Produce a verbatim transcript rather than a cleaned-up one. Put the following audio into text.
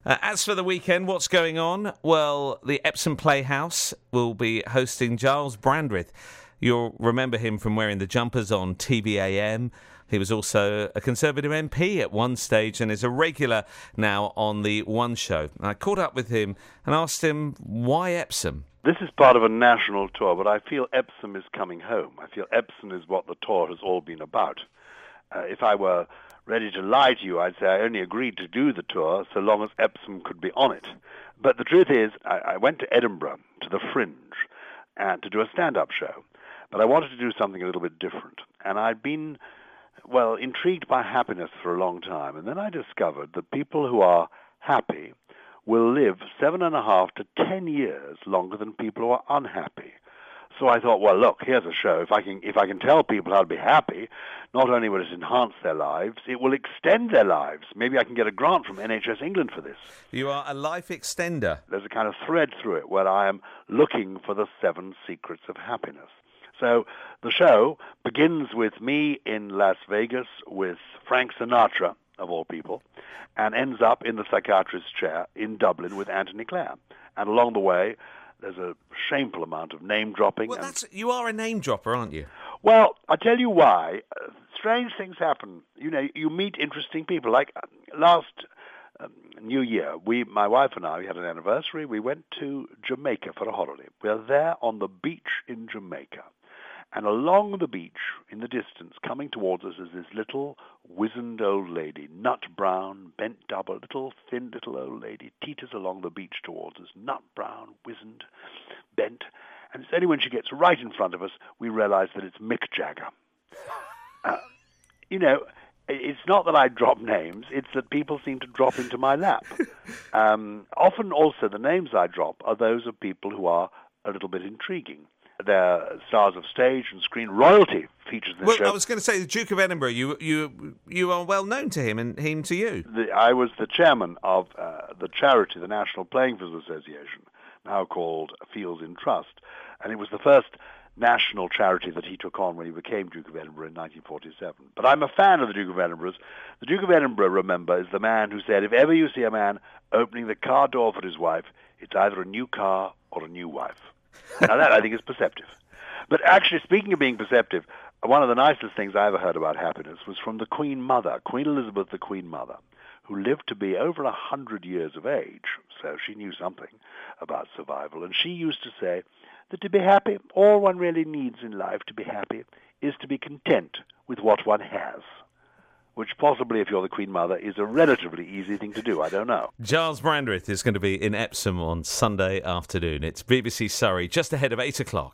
Uh, as for the weekend, what's going on? Well, the Epsom Playhouse will be hosting Giles Brandreth. You'll remember him from wearing the jumpers on T V A M. He was also a Conservative M P at one stage and is a regular now on the One Show. I caught up with him and asked him why Epsom. This is part of a national tour, but I feel Epsom is coming home. I feel Epsom is what the tour has all been about. Uh, if I were ready to lie to you, I'd say I only agreed to do the tour so long as Epsom could be on it. But the truth is, I, I went to Edinburgh, to the Fringe, and to do a stand-up show. But I wanted to do something a little bit different. And I'd been, well, intrigued by happiness for a long time. And then I discovered that people who are happy will live seven and a half to ten years longer than people who are unhappy. So I thought, well, look, here's a show. If I can, if I can tell people how to be happy, not only will it enhance their lives, it will extend their lives. Maybe I can get a grant from N H S England for this. You are a life extender. There's a kind of thread through it where I am looking for the seven secrets of happiness. So the show begins with me in Las Vegas with Frank Sinatra, of all people, and ends up in the psychiatrist's chair in Dublin with Anthony Clare. And along the way, there's a shameful amount of name-dropping. Well, and, that's, you are a name-dropper, aren't you? Well, I'll tell you why. Uh, strange things happen. You know, you meet interesting people. Like uh, last um, New Year, we, my wife and I, we had an anniversary. We went to Jamaica for a holiday. We are there on the beach in Jamaica. And along the beach, in the distance, coming towards us is this little, wizened old lady, nut brown, bent double, little, thin little old lady, teeters along the beach towards us, nut brown, wizened, bent. And it's only when she gets right in front of us, we realize that it's Mick Jagger. Uh, you know, it's not that I drop names, it's that people seem to drop into my lap. Um, often also the names I drop are those of people who are a little bit intriguing. They're stars of stage and screen. Royalty features in the well, show. I was going to say, the Duke of Edinburgh, you you you are well known to him and him to you. The, I was the chairman of uh, the charity, the National Playing Fields Association, now called Fields in Trust, and it was the first national charity that he took on when he became Duke of Edinburgh in nineteen forty-seven. But I'm a fan of the Duke of Edinburgh. The Duke of Edinburgh, remember, is the man who said, if ever you see a man opening the car door for his wife, it's either a new car or a new wife. Now that, I think, is perceptive. But actually, speaking of being perceptive, one of the nicest things I ever heard about happiness was from the Queen Mother, Queen Elizabeth, the Queen Mother, who lived to be over a hundred years of age, so she knew something about survival. And she used to say that to be happy, all one really needs in life to be happy is to be content with what one has. Which possibly, if you're the Queen Mother, is a relatively easy thing to do. I don't know. Giles Brandreth is going to be in Epsom on Sunday afternoon. It's B B C Surrey, just ahead of eight o'clock.